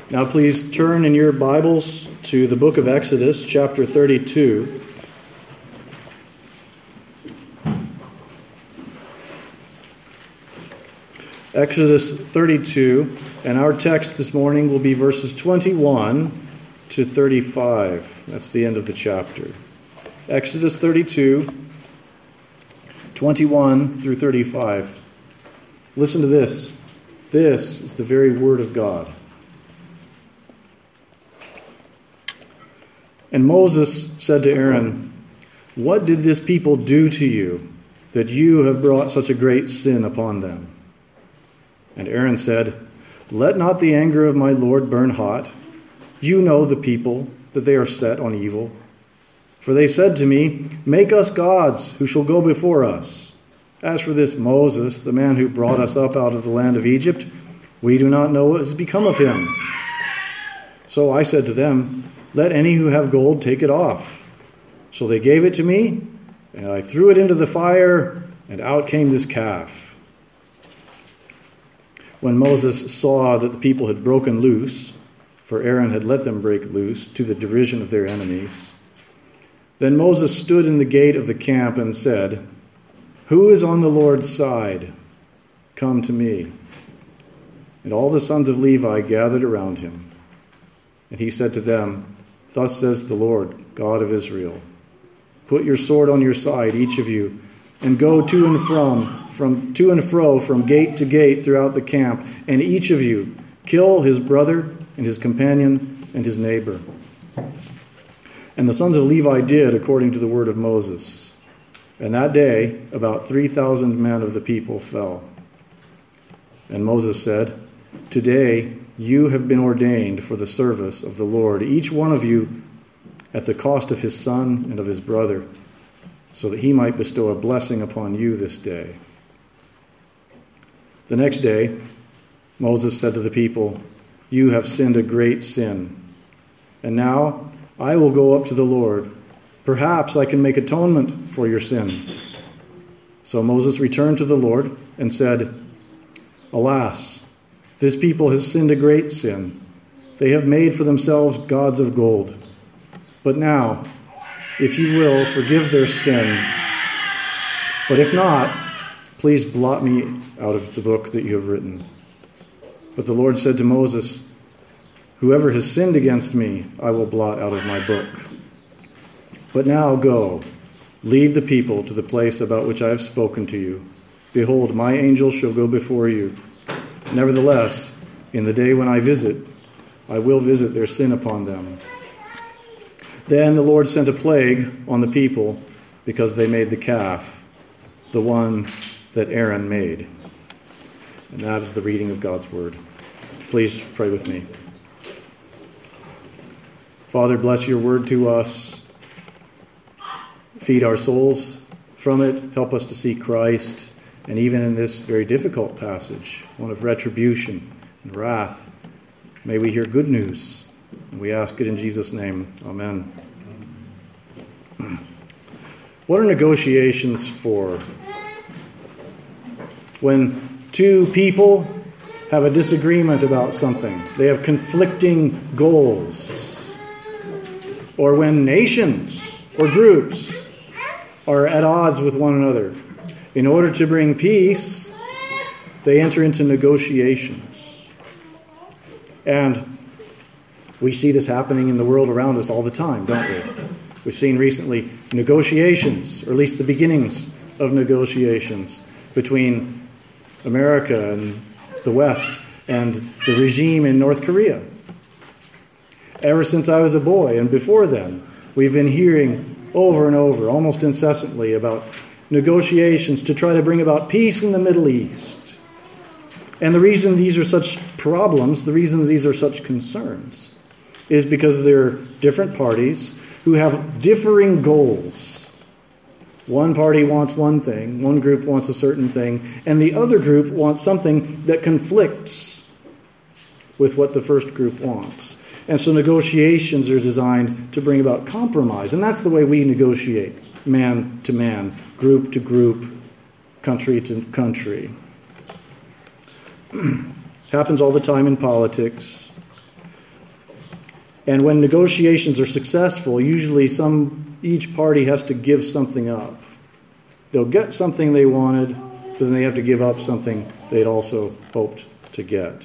Now please turn in your Bibles to the book of Exodus, chapter 32. Exodus 32, and our text this morning will be verses 21 to 35. That's the end of the chapter. Exodus 32, 21 through 35. Listen to this. This is the very word of God. And Moses said to Aaron, "What did this people do to you, that you have brought such a great sin upon them?" And Aaron said, "Let not the anger of my Lord burn hot. You know the people, that they are set on evil. For they said to me, 'Make us gods who shall go before us.' As for this Moses, the man who brought us up out of the land of Egypt, we do not know what has become of him." So I said to them, "Let any who have gold take it off." So they gave it to me, and I threw it into the fire, and out came this calf. When Moses saw that the people had broken loose, for Aaron had let them break loose to the derision of their enemies, then Moses stood in the gate of the camp and said, "Who is on the Lord's side? Come to me." And all the sons of Levi gathered around him. And he said to them, "Thus says the Lord, God of Israel, put your sword on your side, each of you, and go to and fro from gate to gate throughout the camp, and each of you kill his brother and his companion and his neighbor." And the sons of Levi did according to the word of Moses. And that day about 3,000 men of the people fell. And Moses said, "Today you have been ordained for the service of the Lord, each one of you at the cost of his son and of his brother, so that he might bestow a blessing upon you this day." The next day, Moses said to the people, "You have sinned a great sin. And now I will go up to the Lord. Perhaps I can make atonement for your sin." So Moses returned to the Lord and said, "Alas, this people has sinned a great sin. They have made for themselves gods of gold. But now, if you will, forgive their sin. But if not, please blot me out of the book that you have written." But the Lord said to Moses, "Whoever has sinned against me, I will blot out of my book. But now go, lead the people to the place about which I have spoken to you. Behold, my angel shall go before you. Nevertheless, in the day when I visit, I will visit their sin upon them." Then the Lord sent a plague on the people because they made the calf, the one that Aaron made. And that is the reading of God's word. Please pray with me. Father, bless your word to us. Feed our souls from it. Help us to see Christ. And even in this very difficult passage, one of retribution and wrath, may we hear good news. And we ask it in Jesus' name. Amen. What are negotiations for? When two people have a disagreement about something, they have conflicting goals. Or when nations or groups are at odds with one another, in order to bring peace, they enter into negotiations. And we see this happening in the world around us all the time, don't we? We've seen recently negotiations, or at least the beginnings of negotiations, between America and the West and the regime in North Korea. Ever since I was a boy, and before then, we've been hearing over and over, almost incessantly, about negotiations to try to bring about peace in the Middle East. And the reason these are such problems, the reason these are such concerns, is because there are different parties who have differing goals. One party wants one thing, one group wants a certain thing, and the other group wants something that conflicts with what the first group wants. And so negotiations are designed to bring about compromise. And that's the way we negotiate, man to man, group to group, country to country. Happens all the time in politics. And when negotiations are successful, usually each party has to give something up. They'll get something they wanted, but then they have to give up something they'd also hoped to get.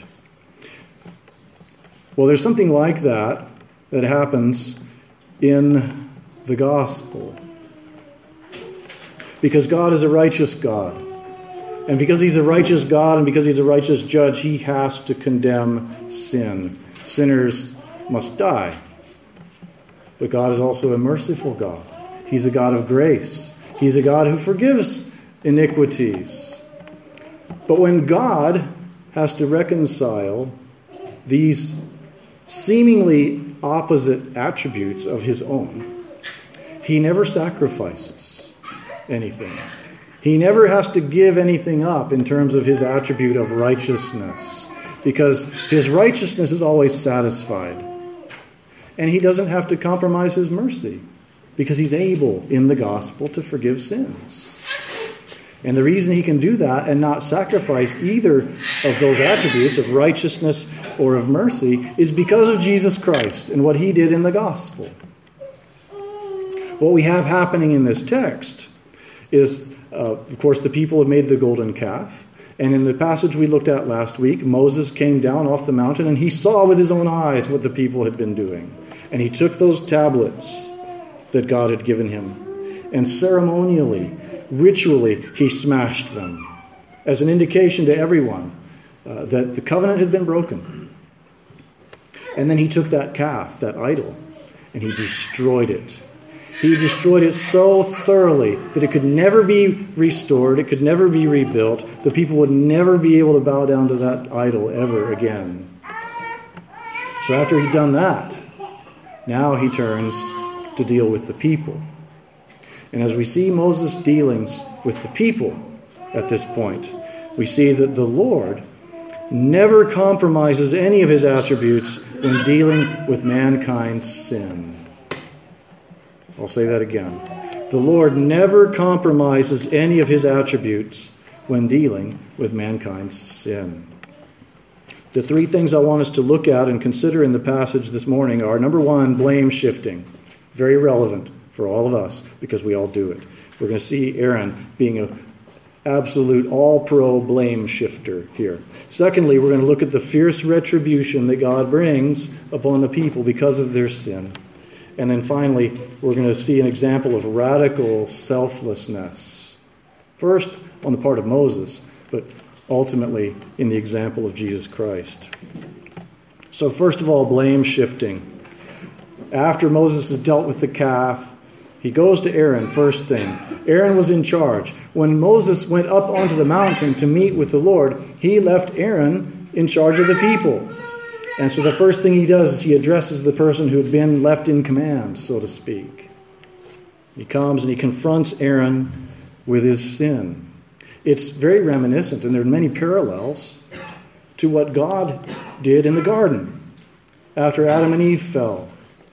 Well, there's something like that happens in the gospel. Because God is a righteous God. And because he's a righteous God and because he's a righteous judge, he has to condemn sin. Sinners must die. But God is also a merciful God. He's a God of grace. He's a God who forgives iniquities. But when God has to reconcile these seemingly opposite attributes of his own, he never sacrifices anything. He never has to give anything up in terms of his attribute of righteousness, because his righteousness is always satisfied. And he doesn't have to compromise his mercy, because he's able in the gospel to forgive sins. And the reason he can do that and not sacrifice either of those attributes of righteousness or of mercy is because of Jesus Christ and what he did in the gospel. What we have happening in this text is, of course, the people have made the golden calf. And in the passage we looked at last week, Moses came down off the mountain and he saw with his own eyes what the people had been doing. And he took those tablets that God had given him and ceremonially, ritually, he smashed them as an indication to everyone that the covenant had been broken. And then he took that calf, that idol, and he destroyed it. He destroyed it so thoroughly that it could never be restored, it could never be rebuilt. The people would never be able to bow down to that idol ever again. So after he'd done that, now he turns to deal with the people. And as we see Moses' dealings with the people at this point, we see that the Lord never compromises any of his attributes when dealing with mankind's sin. I'll say that again. The Lord never compromises any of his attributes when dealing with mankind's sin. The three things I want us to look at and consider in the passage this morning are, number one, blame shifting. Very relevant for all of us because we all do it. We're going to see Aaron being an absolute all-pro blame shifter here. Secondly, we're going to look at the fierce retribution that God brings upon the people because of their sin. And then finally, we're going to see an example of radical selflessness. First, on the part of Moses, but ultimately in the example of Jesus Christ. So first of all, blame shifting. After Moses has dealt with the calf, he goes to Aaron, first thing. Aaron was in charge. When Moses went up onto the mountain to meet with the Lord, he left Aaron in charge of the people. And so the first thing he does is he addresses the person who had been left in command, so to speak. He comes and he confronts Aaron with his sin. It's very reminiscent, and there are many parallels to what God did in the garden after Adam and Eve fell.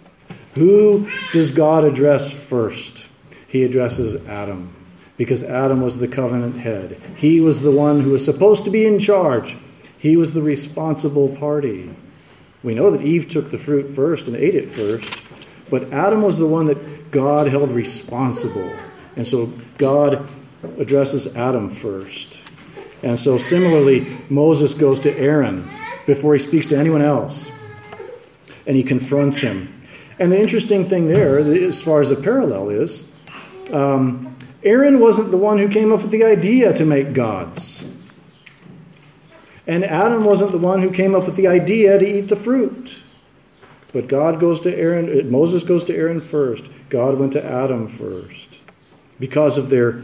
Who does God address first? He addresses Adam, because Adam was the covenant head. He was the one who was supposed to be in charge. He was the responsible party. We know that Eve took the fruit first and ate it first, but Adam was the one that God held responsible. And so God addresses Adam first. And so similarly, Moses goes to Aaron before he speaks to anyone else, and he confronts him. And the interesting thing there, as far as a parallel is, Aaron wasn't the one who came up with the idea to make gods. And Adam wasn't the one who came up with the idea to eat the fruit. But God goes to Aaron, Moses goes to Aaron first. God went to Adam first. Because of their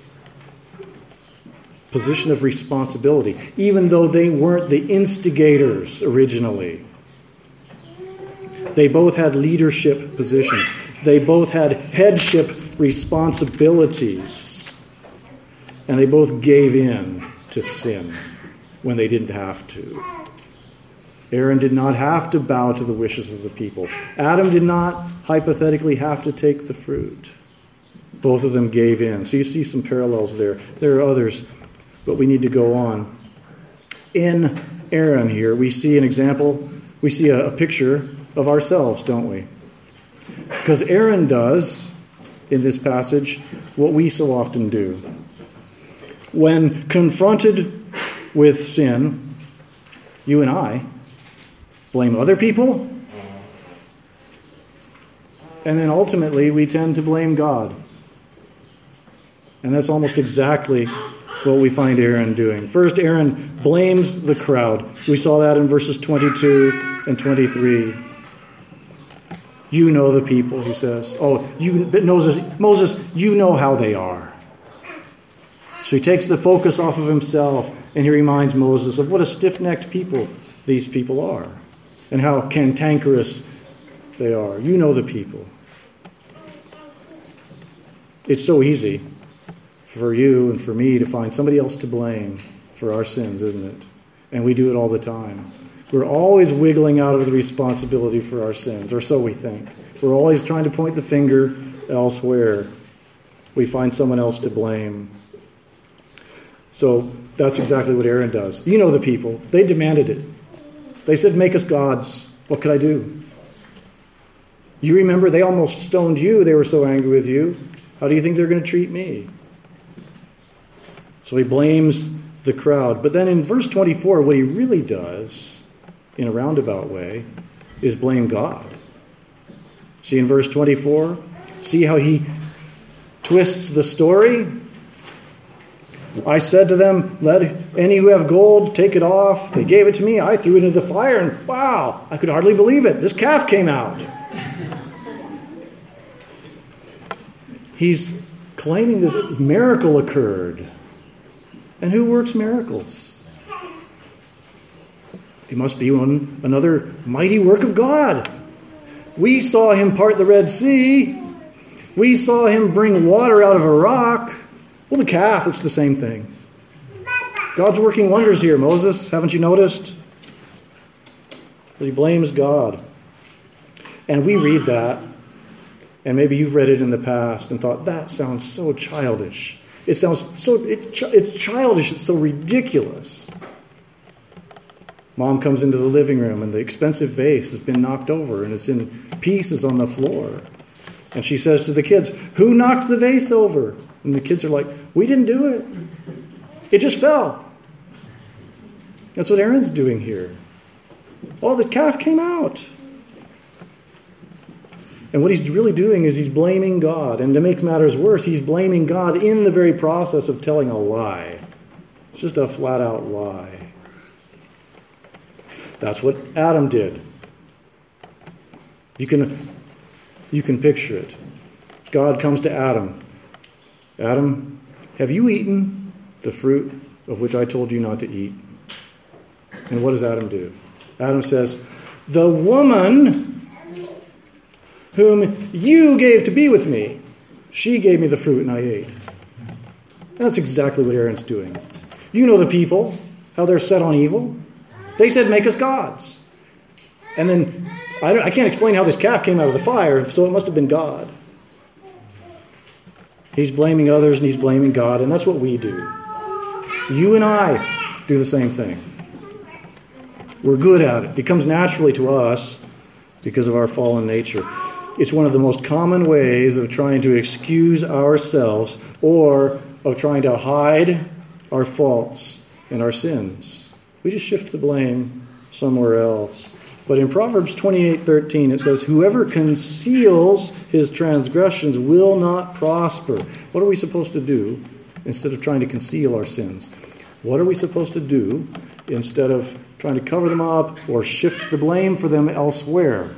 position of responsibility, even though they weren't the instigators originally. They both had leadership positions. They both had headship responsibilities. And they both gave in to sin when they didn't have to. Aaron did not have to bow to the wishes of the people. Adam did not hypothetically have to take the fruit. Both of them gave in. So you see some parallels there. There are others, but we need to go on. In Aaron here, we see an example we see a picture of ourselves, don't we? Because Aaron does, in this passage, what we so often do. When confronted with sin, you and I blame other people, and then ultimately we tend to blame God. And that's almost exactly what we find Aaron doing. First, Aaron blames the crowd. We saw that in verses 22 and 23. You know the people, he says. Moses, you know how they are. So he takes the focus off of himself, and he reminds Moses of what a stiff-necked people these people are, and how cantankerous they are. You know the people. It's so easy for you and for me to find somebody else to blame for our sins, isn't it? And we do it all the time. We're always wiggling out of the responsibility for our sins, or so we think. We're always trying to point the finger elsewhere. We find someone else to blame. So that's exactly what Aaron does. You know the people. They demanded it. They said, make us gods. What could I do? You remember they almost stoned you. They were so angry with you. How do you think they're going to treat me? So he blames the crowd. But then in verse 24, what he really does, in a roundabout way, is blame God. See in verse 24? See how he twists the story? I said to them, let any who have gold take it off. They gave it to me. I threw it into the fire, and wow, I could hardly believe it. This calf came out. He's claiming this miracle occurred. And who works miracles? It must be another mighty work of God. We saw him part the Red Sea. We saw him bring water out of a rock. Well, the calf, it's the same thing. God's working wonders here, Moses. Haven't you noticed? But he blames God. And we read that, and maybe you've read it in the past and thought, that sounds so childish. It sounds it's childish. It's so ridiculous. Mom comes into the living room, and the expensive vase has been knocked over, and it's in pieces on the floor. And she says to the kids, who knocked the vase over? And the kids are like, we didn't do it. It just fell. That's what Aaron's doing here. Oh, the calf came out. And what he's really doing is he's blaming God. And to make matters worse, he's blaming God in the very process of telling a lie. It's just a flat-out lie. That's what Adam did. You can picture it. God comes to Adam. Adam, have you eaten the fruit of which I told you not to eat? And what does Adam do? Adam says, the woman whom you gave to be with me, she gave me the fruit and I ate. And that's exactly what Aaron's doing. You know the people, how they're set on evil. They said, make us gods. And then, I can't explain how this calf came out of the fire, so it must have been God. He's blaming others and he's blaming God, and that's what we do. You and I do the same thing. We're good at it. It comes naturally to us because of our fallen nature. It's one of the most common ways of trying to excuse ourselves or of trying to hide our faults and our sins. We just shift the blame somewhere else. But in Proverbs 28:13 it says, whoever conceals his transgressions will not prosper. What are we supposed to do instead of trying to conceal our sins? What are we supposed to do instead of trying to cover them up or shift the blame for them elsewhere?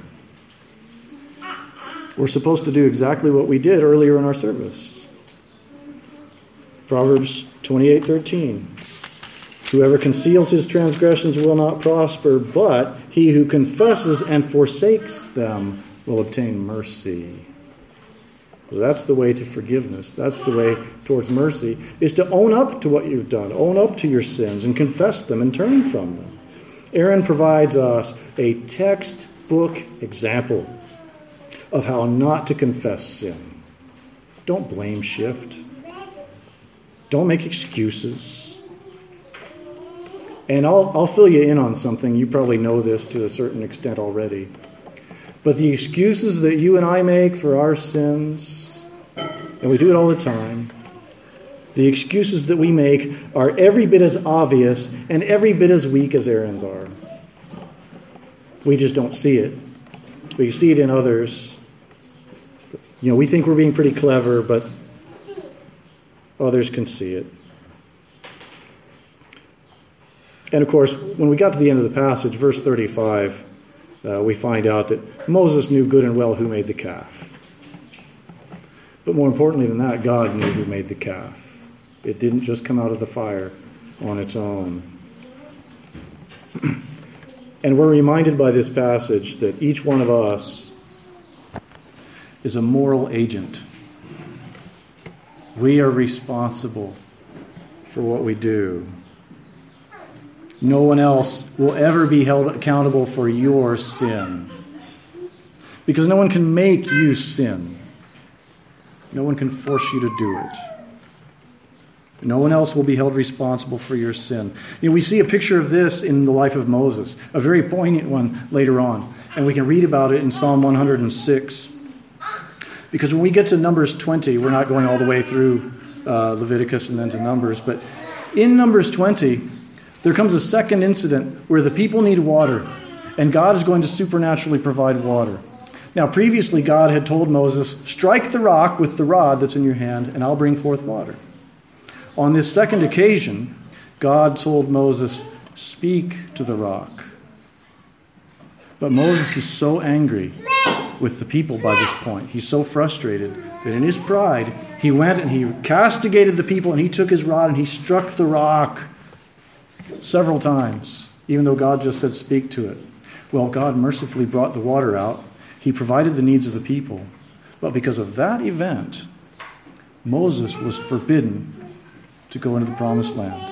We're supposed to do exactly what we did earlier in our service. Proverbs 28:13. Whoever conceals his transgressions will not prosper, but he who confesses and forsakes them will obtain mercy. So that's the way to forgiveness. That's the way towards mercy, is to own up to what you've done. Own up to your sins and confess them and turn from them. Aaron provides us a textbook example of how not to confess sin. Don't blame shift. Don't make excuses. And I'll fill you in on something. You probably know this to a certain extent already. But the excuses that you and I make for our sins, and we do it all the time, the excuses that we make are every bit as obvious and every bit as weak as Aaron's are. We just don't see it. We see it in others. We think we're being pretty clever, but others can see it. And of course, when we got to the end of the passage, verse 35, we find out that Moses knew good and well who made the calf. But more importantly than that, God knew who made the calf. It didn't just come out of the fire on its own. And we're reminded by this passage that each one of us is a moral agent. We are responsible for what we do. No one else will ever be held accountable for your sin. Because no one can make you sin. No one can force you to do it. No one else will be held responsible for your sin. We see a picture of this in the life of Moses, a very poignant one later on. And we can read about it in Psalm 106. Because when we get to Numbers 20, we're not going all the way through Leviticus and then to Numbers, but in Numbers 20, there comes a second incident where the people need water, and God is going to supernaturally provide water. Now, previously, God had told Moses, strike the rock with the rod that's in your hand, and I'll bring forth water. On this second occasion, God told Moses, speak to the rock. But Moses is so angry with the people by this point. He's so frustrated that in his pride, he went and he castigated the people, and he took his rod and he struck the rock several times, even though God just said, speak to it. Well, God mercifully brought the water out. He provided the needs of the people. But because of that event, Moses was forbidden to go into the promised land.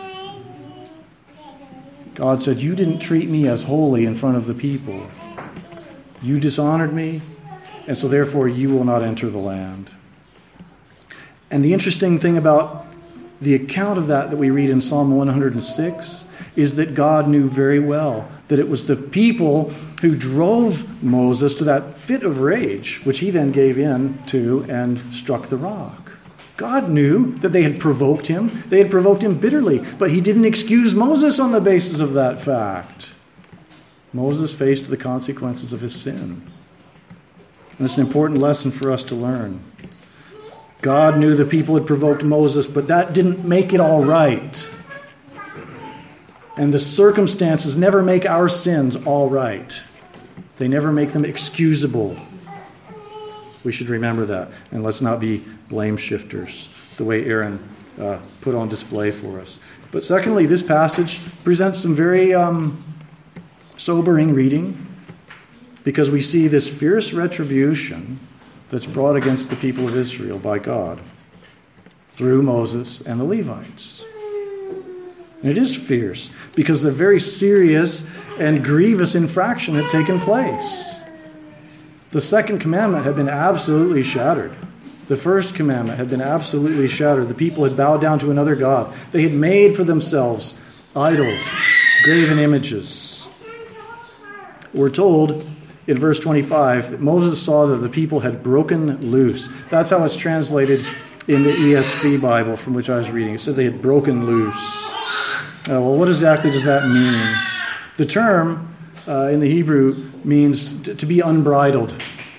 God said, you didn't treat me as holy in front of the people. You dishonored me, and so therefore you will not enter the land. And the interesting thing about the account of that we read in Psalm 106 is that God knew very well that it was the people who drove Moses to that fit of rage, which he then gave in to and struck the rock. God knew that they had provoked him. They had provoked him bitterly, but he didn't excuse Moses on the basis of that fact. Moses faced the consequences of his sin. And it's an important lesson for us to learn. God knew the people had provoked Moses, but that didn't make it all right. And the circumstances never make our sins all right. They never make them excusable. We should remember that. And let's not be blame shifters, the way Aaron put on display for us. But secondly, this passage presents some very sobering reading, because we see this fierce retribution that's brought against the people of Israel by God through Moses and the Levites. And it is fierce because a very serious and grievous infraction had taken place. The second commandment had been absolutely shattered. The first commandment had been absolutely shattered. The people had bowed down to another god. They had made for themselves idols, graven images. We're told in verse 25 that Moses saw that the people had broken loose. That's how it's translated in the ESV Bible from which I was reading. It said they had broken loose. Well, what exactly does that mean? The term in the Hebrew means to be unbridled,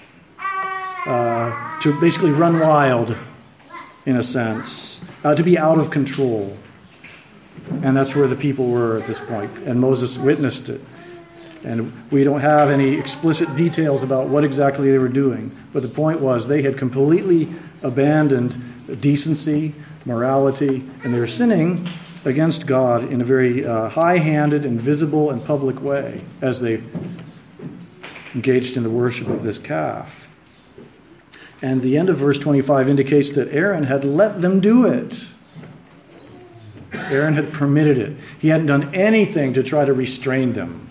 to basically run wild, in a sense, to be out of control. And that's where the people were at this point, and Moses witnessed it. And we don't have any explicit details about what exactly they were doing, but the point was they had completely abandoned decency, morality, and they were sinning against God in a very high-handed and visible and public way as they engaged in the worship of this calf. And the end of verse 25 indicates that Aaron had let them do it. Aaron had permitted it. He hadn't done anything to try to restrain them.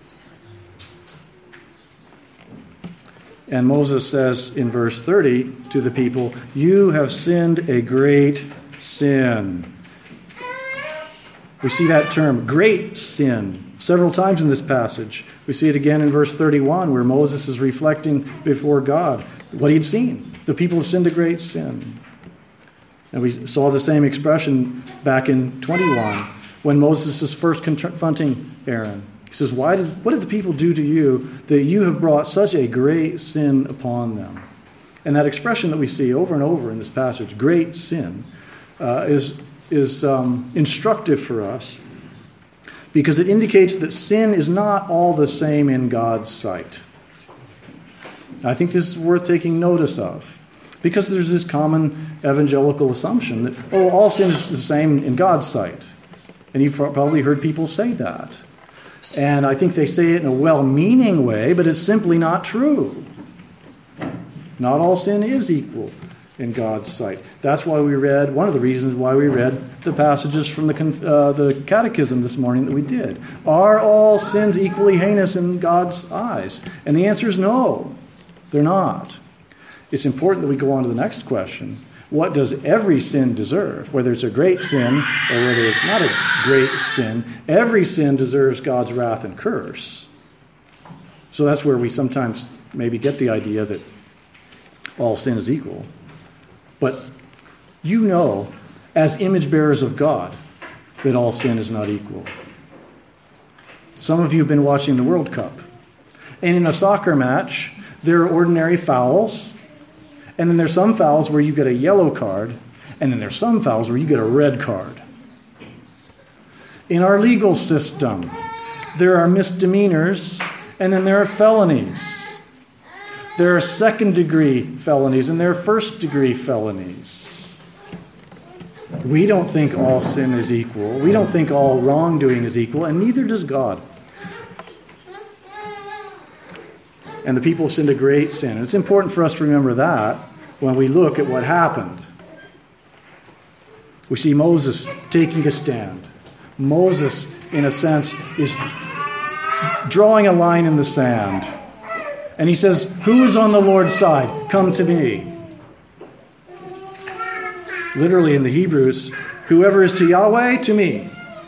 And Moses says in verse 30 to the people, "You have sinned a great sin." We see that term, great sin, several times in this passage. We see it again in verse 31, where Moses is reflecting before God what he'd seen. The people have sinned a great sin. And we saw the same expression back in 21, when Moses is first confronting Aaron. He says, what did the people do to you that you have brought such a great sin upon them? And that expression that we see over and over in this passage, great sin, is instructive for us because it indicates that sin is not all the same in God's sight. I think this is worth taking notice of because there's this common evangelical assumption that, all sin is the same in God's sight. And you've probably heard people say that. And I think they say it in a well-meaning way, but it's simply not true. Not all sin is equal in God's sight. That's why we read, one of the reasons why we read the passages from the Catechism this morning that we did. Are all sins equally heinous in God's eyes? And the answer is no, they're not. It's important that we go on to the next question. What does every sin deserve? Whether it's a great sin or whether it's not a great sin, every sin deserves God's wrath and curse. So that's where we sometimes maybe get the idea that all sin is equal. But you know, as image bearers of God, that all sin is not equal. Some of you have been watching the World Cup. And in a soccer match, there are ordinary fouls. And then there's some fouls where you get a yellow card. And then there's some fouls where you get a red card. In our legal system, there are misdemeanors and then there are felonies. There are second-degree felonies and there are first-degree felonies. We don't think all sin is equal. We don't think all wrongdoing is equal, and neither does God. And the people have sinned a great sin. And it's important for us to remember that when we look at what happened. We see Moses taking a stand. Moses, in a sense, is drawing a line in the sand. And he says, "Who is on the Lord's side? Come to me." Literally in the Hebrews, whoever is to Yahweh, to me.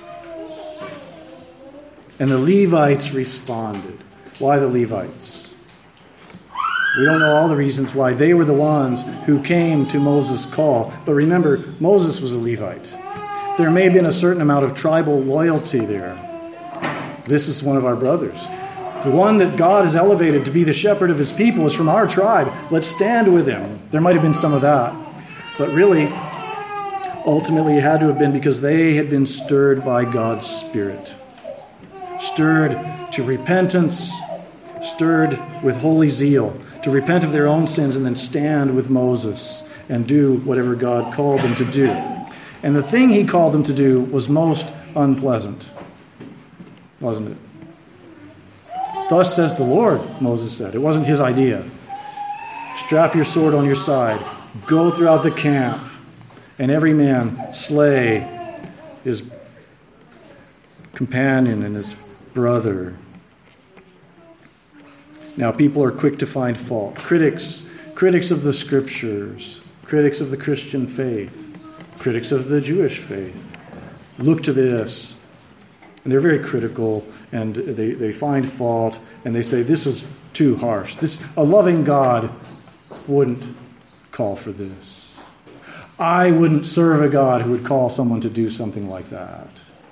And the Levites responded. Why the Levites? We don't know all the reasons why. They were the ones who came to Moses' call. But remember, Moses was a Levite. There may have been a certain amount of tribal loyalty there. This is one of our brothers. The one that God has elevated to be the shepherd of his people is from our tribe. Let's stand with him. There might have been some of that. But really, ultimately, it had to have been because they had been stirred by God's Spirit. Stirred to repentance, stirred with holy zeal, to repent of their own sins and then stand with Moses and do whatever God called them to do. And the thing he called them to do was most unpleasant, wasn't it? Thus says the Lord, Moses said. It wasn't his idea. Strap your sword on your side. Go throughout the camp, and every man slay his companion and his brother. Now, people are quick to find fault. Critics of the Scriptures, critics of the Christian faith, critics of the Jewish faith, look to this, and they're very critical, and they find fault, and they say, this is too harsh. A loving God wouldn't call for this. I wouldn't serve a God who would call someone to do something like that.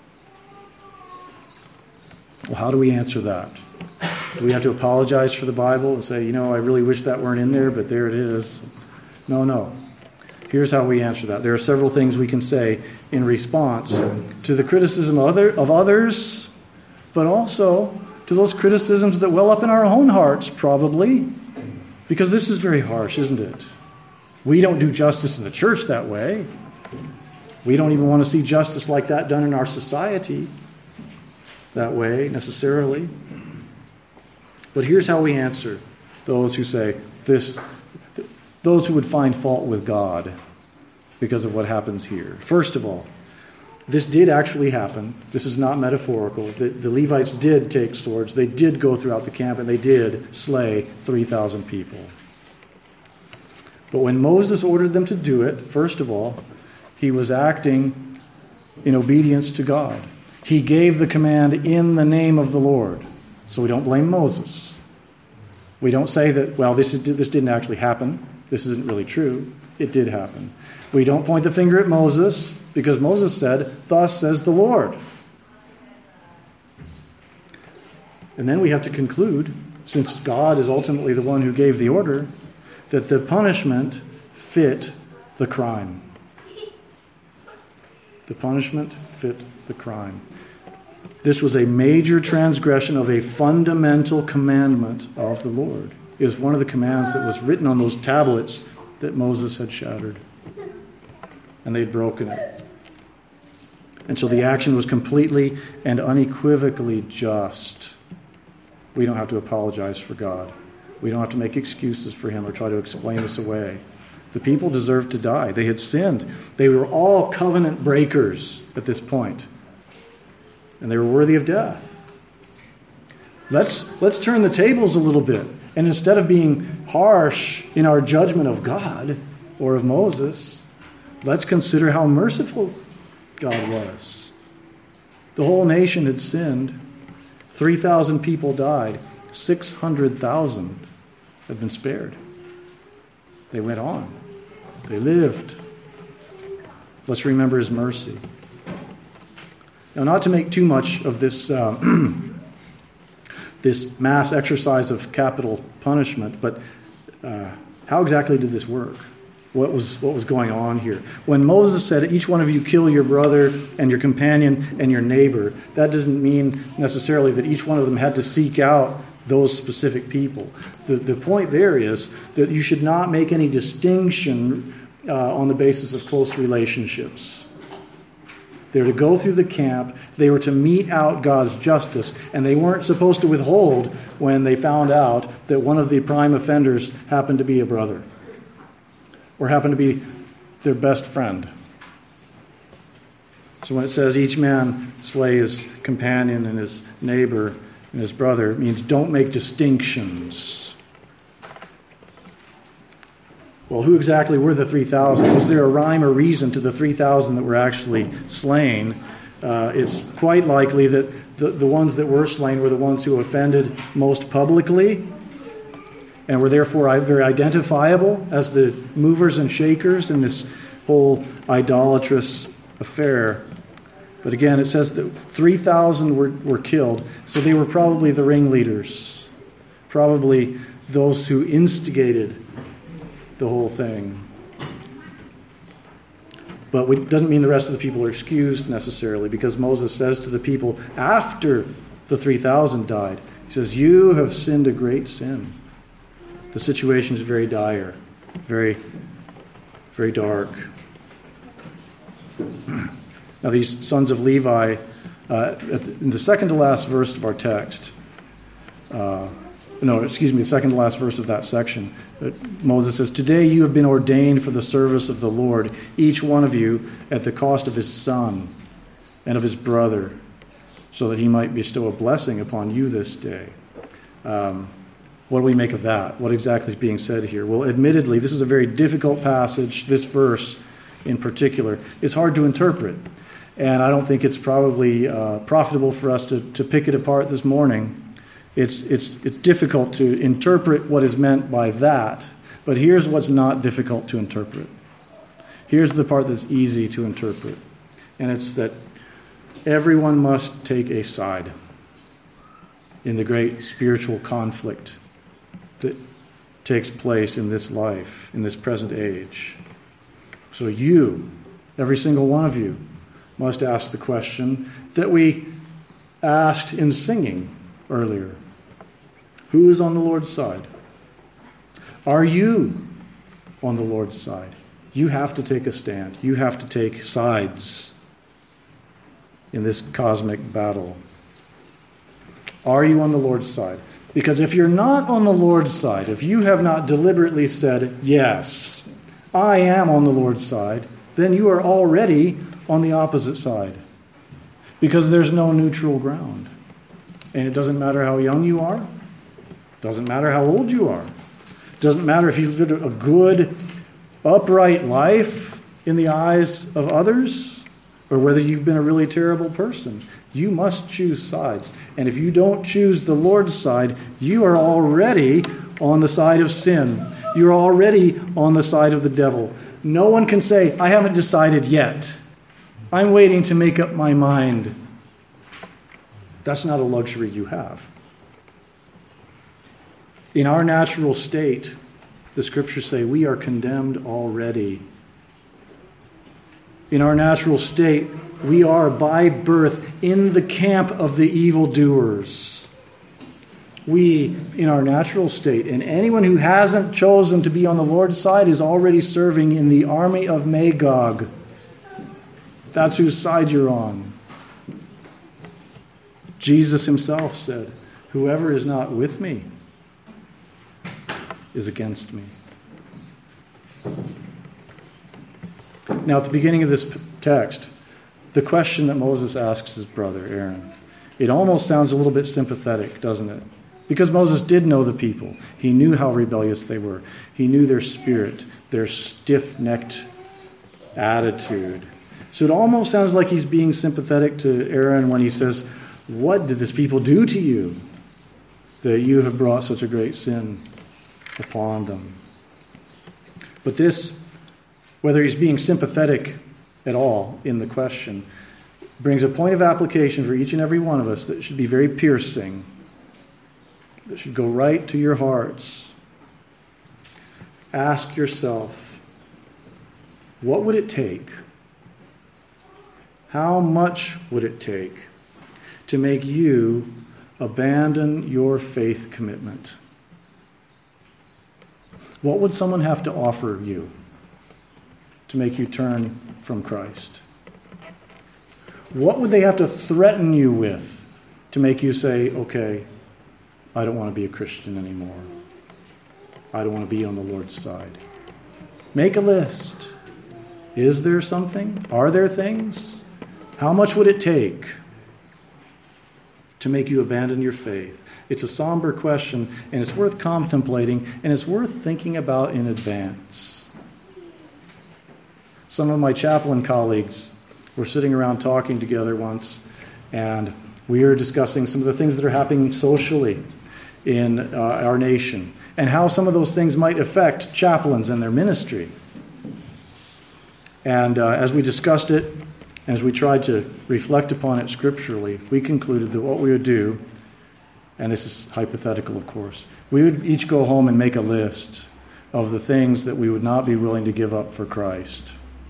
Well, how do we answer that? Do we have to apologize for the Bible and say, I really wish that weren't in there, but there it is? No. Here's how we answer that. There are several things we can say in response to the criticism of others, but also to those criticisms that well up in our own hearts, probably. Because this is very harsh, isn't it? We don't do justice in the church that way. We don't even want to see justice like that done in our society that way, necessarily. But here's how we answer those who say this, those who would find fault with God because of what happens here. First of all, this did actually happen. This is not metaphorical. The Levites did take swords. They did go throughout the camp, and they did slay 3,000 people. But when Moses ordered them to do it, first of all, he was acting in obedience to God. He gave the command in the name of the Lord. So we don't blame Moses. We don't say that, well, this didn't actually happen. This isn't really true. It did happen. We don't point the finger at Moses because Moses said, "Thus says the Lord." And then we have to conclude, since God is ultimately the one who gave the order, that the punishment fit the crime. The punishment fit the crime. This was a major transgression of a fundamental commandment of the Lord. It was one of the commands that was written on those tablets that Moses had shattered. And they'd broken it. And so the action was completely and unequivocally just. We don't have to apologize for God. We don't have to make excuses for him or try to explain this away. The people deserved to die. They had sinned. They were all covenant breakers at this point. And they were worthy of death. Let's turn the tables a little bit. And instead of being harsh in our judgment of God or of Moses, let's consider how merciful God was. The whole nation had sinned. 3,000 people died. 600,000 had been spared. They went on. They lived. Let's remember his mercy. Now, not to make too much of this this mass exercise of capital punishment, but how exactly did this work? What was going on here? When Moses said, "Each one of you kill your brother and your companion and your neighbor," that doesn't mean necessarily that each one of them had to seek out those specific people. The point there is that you should not make any distinction on the basis of close relationships. They were to go through the camp. They were to mete out God's justice. And they weren't supposed to withhold when they found out that one of the prime offenders happened to be a brother or happened to be their best friend. So when it says each man slay his companion and his neighbor and his brother, it means don't make distinctions. Well, who exactly were the 3,000? Was there a rhyme or reason to the 3,000 that were actually slain? It's quite likely that the ones that were slain were the ones who offended most publicly and were therefore very identifiable as the movers and shakers in this whole idolatrous affair. But again, it says that 3,000 were killed, so they were probably the ringleaders, probably those who instigated the whole thing. But it doesn't mean the rest of the people are excused necessarily, because Moses says to the people after the 3,000 died, he says, "You have sinned a great sin." The situation is very dire, very, very dark. Now these sons of Levi, in the second to last verse of our text, the second to last verse of that section, Moses says, "Today you have been ordained for the service of the Lord, each one of you at the cost of his son and of his brother, so that he might bestow a blessing upon you this day." What do we make of that? What exactly is being said here? Well, admittedly, this is a very difficult passage. This verse in particular is hard to interpret. And I don't think it's probably profitable for us to pick it apart this morning. It's difficult to interpret what is meant by that. But here's what's not difficult to interpret. Here's the part that's easy to interpret. And it's that everyone must take a side in the great spiritual conflict that takes place in this life, in this present age. So you, every single one of you, must ask the question that we asked in singing earlier. Who is on the Lord's side? Are you on the Lord's side? You have to take a stand. You have to take sides in this cosmic battle. Are you on the Lord's side? Because if you're not on the Lord's side, if you have not deliberately said, "Yes, I am on the Lord's side," then you are already on the opposite side. Because there's no neutral ground. And it doesn't matter how young you are. Doesn't matter how old you are. Doesn't matter if you've lived a good, upright life in the eyes of others, or whether you've been a really terrible person. You must choose sides. And if you don't choose the Lord's side, you are already on the side of sin. You're already on the side of the devil. No one can say, I haven't decided yet. I'm waiting to make up my mind. That's not a luxury you have. In our natural state, the scriptures say we are condemned already. In our natural state, we are by birth in the camp of the evildoers. We, in our natural state, and anyone who hasn't chosen to be on the Lord's side is already serving in the army of Magog. That's whose side you're on. Jesus himself said, whoever is not with me is against me. Now, at the beginning of this text, the question that Moses asks his brother Aaron, it almost sounds a little bit sympathetic, doesn't it? Because Moses did know the people. He knew how rebellious they were. He knew their spirit, their stiff-necked attitude. So it almost sounds like he's being sympathetic to Aaron when he says, what did this people do to you that you have brought such a great sin upon them? But this, whether he's being sympathetic at all in the question, brings a point of application for each and every one of us that should be very piercing, that should go right to your hearts. Ask yourself, what would it take? How much would it take to make you abandon your faith commitment? What would someone have to offer you to make you turn from Christ? What would they have to threaten you with to make you say, okay, I don't want to be a Christian anymore. I don't want to be on the Lord's side. Make a list. Is there something? Are there things? How much would it take to make you abandon your faith? It's a somber question, and it's worth contemplating, and it's worth thinking about in advance. Some of my chaplain colleagues were sitting around talking together once, and we were discussing some of the things that are happening socially in our nation, and how some of those things might affect chaplains and their ministry. And as we discussed it, and as we tried to reflect upon it scripturally, we concluded that what we would do, and this is hypothetical, of course, we would each go home and make a list of the things that we would not be willing to give up for Christ.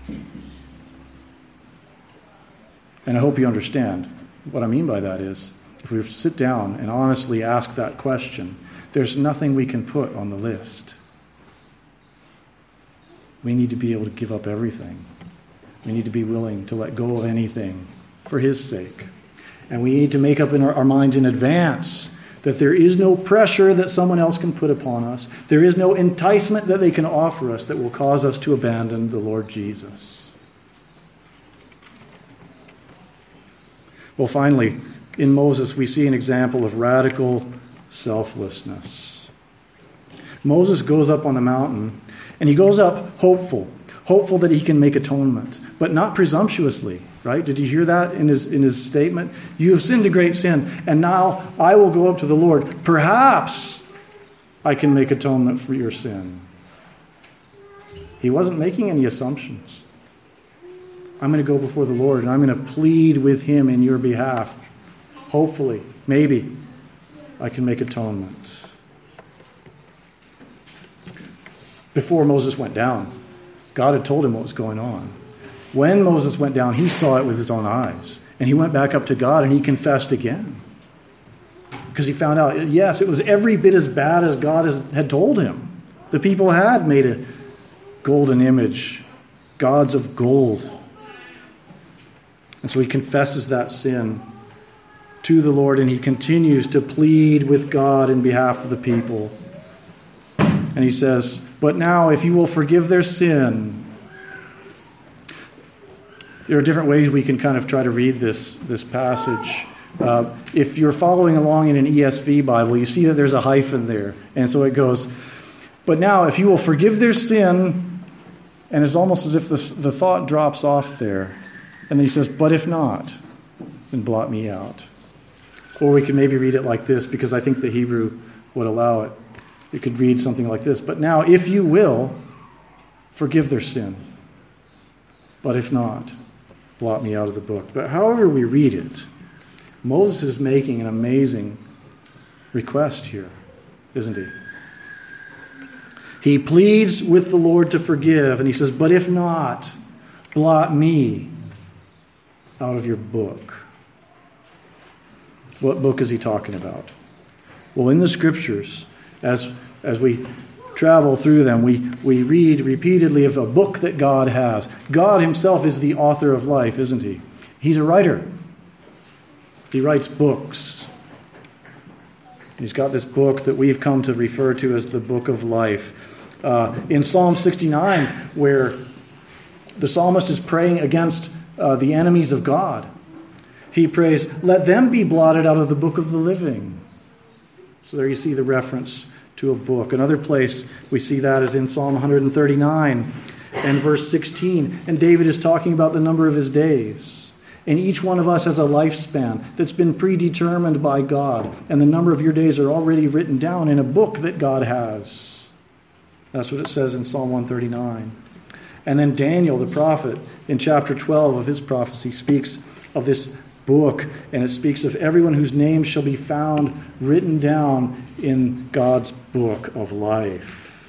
And I hope you understand what I mean by that is, if we sit down and honestly ask that question, there's nothing we can put on the list. We need to be able to give up everything. We need to be willing to let go of anything for His sake. And we need to make up in our minds in advance that there is no pressure that someone else can put upon us. There is no enticement that they can offer us that will cause us to abandon the Lord Jesus. Well, finally, in Moses, we see an example of radical selflessness. Moses goes up on the mountain, and he goes up hopeful that he can make atonement, but not presumptuously, right? Did you hear that in his statement? You have sinned a great sin, and now I will go up to the Lord. Perhaps I can make atonement for your sin. He wasn't making any assumptions. I'm going to go before the Lord, and I'm going to plead with Him in your behalf. Hopefully, maybe, I can make atonement. Before Moses went down, God had told him what was going on. When Moses went down, he saw it with his own eyes. And he went back up to God and he confessed again. Because he found out, yes, it was every bit as bad as God had told him. The people had made a golden image, gods of gold. And so he confesses that sin to the Lord, and he continues to plead with God in behalf of the people. And he says, but now if you will forgive their sin. There are different ways we can kind of try to read this passage. If you're following along in an ESV Bible, you see that there's a hyphen there. And so it goes, but now if you will forgive their sin, and it's almost as if the thought drops off there. And then he says, but if not. and blot me out. Or we can maybe read it like this, because I think the Hebrew would allow it. It could read something like this. But now, if you will, forgive their sin. But if not, blot me out of the book. But however we read it, Moses is making an amazing request here, isn't he? He pleads with the Lord to forgive, and he says, but if not, blot me out of your book. What book is he talking about? Well, in the Scriptures, as we travel through them, we read repeatedly of a book that God has. God himself is the author of life, isn't he? He's a writer. He writes books. He's got this book that we've come to refer to as the book of life. In Psalm 69, where the psalmist is praying against the enemies of God, he prays, let them be blotted out of the book of the living. So there you see the reference to a book. Another place we see that is in Psalm 139 and verse 16. And David is talking about the number of his days. And each one of us has a lifespan that's been predetermined by God. And the number of your days are already written down in a book that God has. That's what it says in Psalm 139. And then Daniel, the prophet, in chapter 12 of his prophecy, speaks of this book, and it speaks of everyone whose name shall be found written down in God's book of life.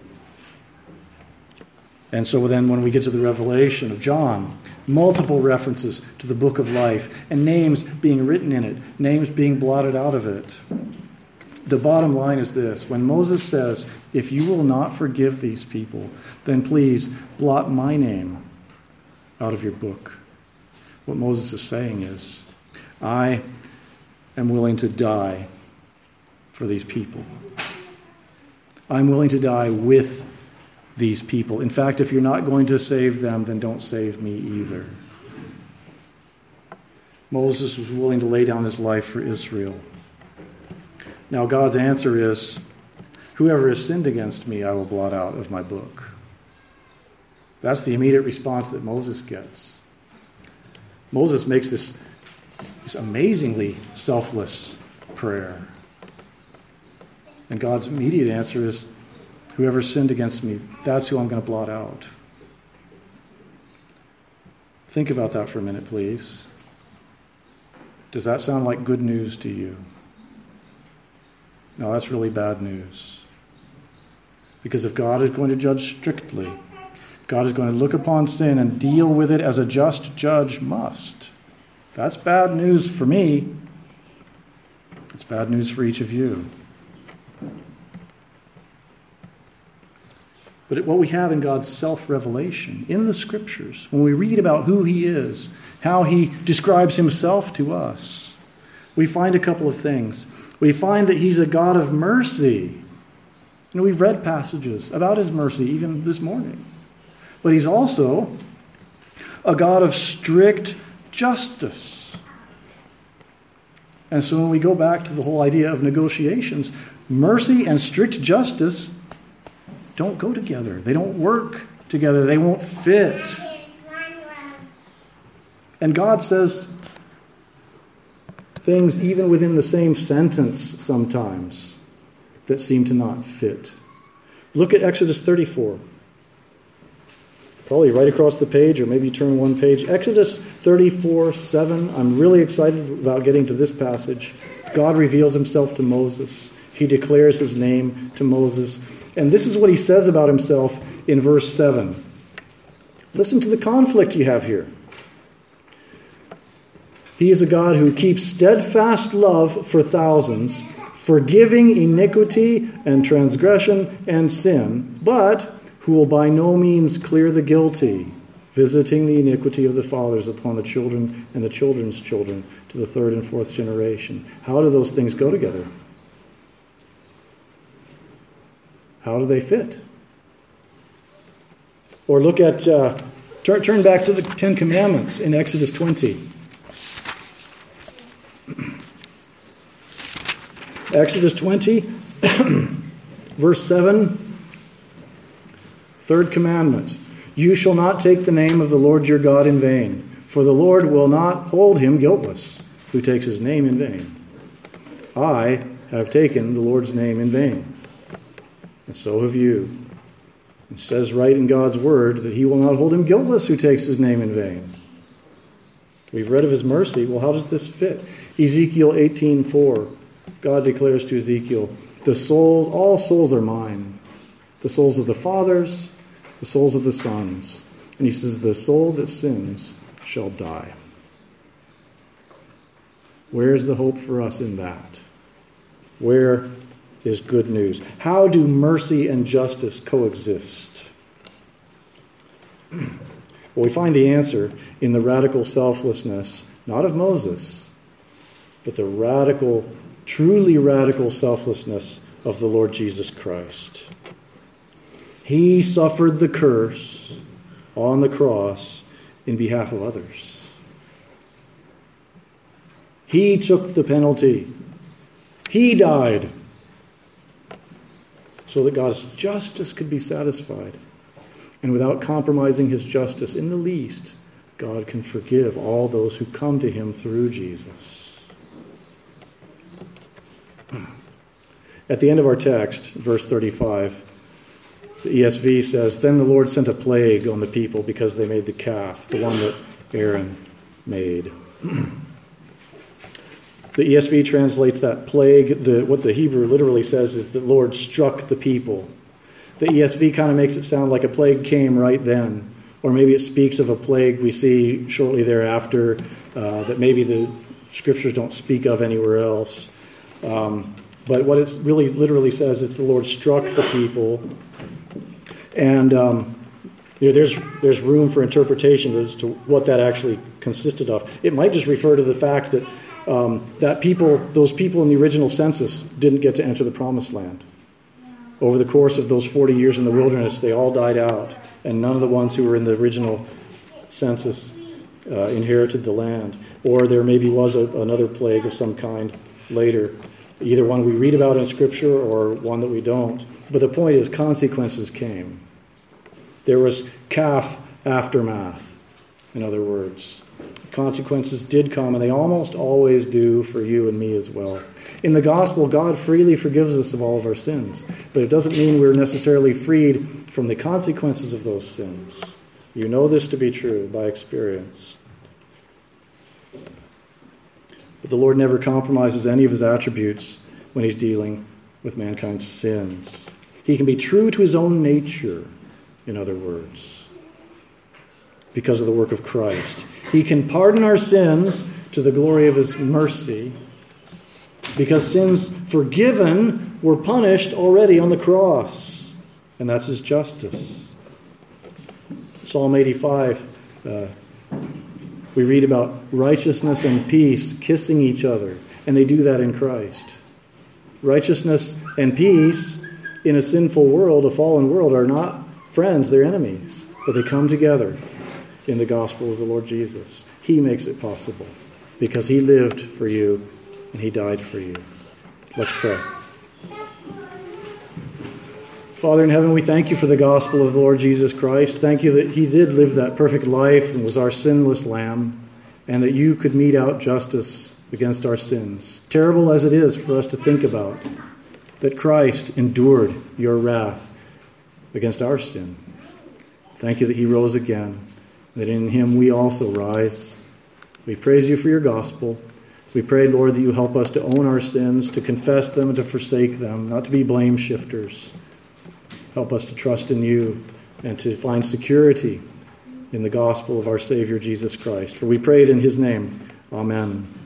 And so then when we get to the Revelation of John, multiple references to the book of life, and names being written in it, names being blotted out of it. The bottom line is this: when Moses says, if you will not forgive these people, then please blot my name out of your book. What Moses is saying is, I am willing to die for these people. I'm willing to die with these people. In fact, if you're not going to save them, then don't save me either. Moses was willing to lay down his life for Israel. Now God's answer is, whoever has sinned against me, I will blot out of my book. That's the immediate response that Moses gets. Moses makes this amazingly selfless prayer. And God's immediate answer is, whoever sinned against me, that's who I'm going to blot out. Think about that for a minute, please. Does that sound like good news to you? No, that's really bad news. Because if God is going to judge strictly, God is going to look upon sin and deal with it as a just judge must. That's bad news for me. It's bad news for each of you. But what we have in God's self-revelation, in the Scriptures, when we read about who he is, how he describes himself to us, we find a couple of things. We find that he's a God of mercy. We've read passages about his mercy even this morning. But he's also a God of strict justice. And so when we go back to the whole idea of negotiations, mercy and strict justice don't go together. They don't work together. They won't fit. And God says things even within the same sentence sometimes that seem to not fit. Look at Exodus 34. Probably right across the page, or maybe turn one page. Exodus 34:7. I'm really excited about getting to this passage. God reveals himself to Moses. He declares his name to Moses. And this is what he says about himself in verse 7. Listen to the conflict you have here. He is a God who keeps steadfast love for thousands, forgiving iniquity and transgression and sin, but who will by no means clear the guilty, visiting the iniquity of the fathers upon the children and the children's children to the third and fourth generation. How do those things go together? How do they fit? Or look at, turn back to the Ten Commandments in Exodus 20. Exodus 20, verse 7, third commandment. You shall not take the name of the Lord your God in vain, For the Lord will not hold him guiltless who takes his name in vain. I have taken the Lord's name in vain, and so have you. It says right in God's word that he will not hold him guiltless who takes his name in vain. We've read of his mercy. Well, how does this fit? Ezekiel 18:4. God declares to Ezekiel, all souls are mine. The souls of the fathers, the souls of the sons. And he says, the soul that sins shall die. Where is the hope for us in that? Where is good news? How do mercy and justice coexist? Well, we find the answer in the radical selflessness, not of Moses, but the radical, truly radical selflessness of the Lord Jesus Christ. He suffered the curse on the cross in behalf of others. He took the penalty. He died so that God's justice could be satisfied. And without compromising his justice in the least, God can forgive all those who come to him through Jesus. At the end of our text, verse 35, the ESV says, Then the Lord sent a plague on the people because they made the calf, the one that Aaron made. The ESV translates that plague. What the Hebrew literally says is the Lord struck the people. The ESV kind of makes it sound like a plague came right then. Or maybe it speaks of a plague we see shortly thereafter that maybe the scriptures don't speak of anywhere else. But what it really literally says is the Lord struck the people. And there's room for interpretation as to what that actually consisted of. It might just refer to the fact that those people in the original census didn't get to enter the promised land. Over the course of those 40 years in the wilderness, they all died out, and none of the ones who were in the original census inherited the land. Or there maybe was another plague of some kind later, either one we read about in Scripture or one that we don't. But the point is, consequences came. There was calf aftermath, in other words. Consequences did come, and they almost always do for you and me as well. In the gospel, God freely forgives us of all of our sins, but it doesn't mean we're necessarily freed from the consequences of those sins. You know this to be true by experience. But the Lord never compromises any of his attributes when he's dealing with mankind's sins. He can be true to his own nature, in other words, because of the work of Christ. He can pardon our sins to the glory of his mercy, because sins forgiven were punished already on the cross, and that's his justice. Psalm 85, we read about righteousness and peace kissing each other, and they do that in Christ. Righteousness and peace in a sinful world, a fallen world, are not friends, they're enemies, but they come together in the gospel of the Lord Jesus. He makes it possible because he lived for you and he died for you. Let's pray. Father in heaven, we thank you for the gospel of the Lord Jesus Christ. Thank you that he did live that perfect life and was our sinless lamb, and that you could mete out justice against our sins. Terrible as it is for us to think about, that Christ endured your wrath against our sin. Thank you that he rose again, that in him we also rise. We praise you for your gospel. We pray, Lord, that you help us to own our sins, to confess them and to forsake them, not to be blame shifters. Help us to trust in you and to find security in the gospel of our Savior Jesus Christ. For we pray it in his name. Amen.